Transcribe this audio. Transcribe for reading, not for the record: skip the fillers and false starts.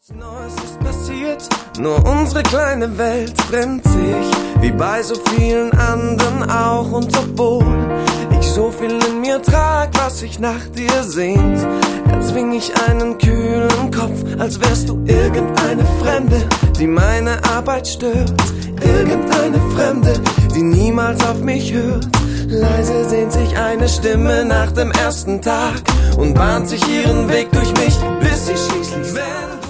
Neues ist passiert, nur unsere kleine Welt trennt sich, wie bei so vielen anderen auch. Und obwohl ich so viel in mir trag, was sich nach dir sehnt, erzwing ich einen kühlen Kopf, als wärst du irgendeine Fremde, die meine Arbeit stört. Irgendeine Fremde, die niemals auf mich hört. Leise sehnt sich eine Stimme nach dem ersten Tag und bahnt sich ihren Weg durch mich, bis sie schließlich sagt: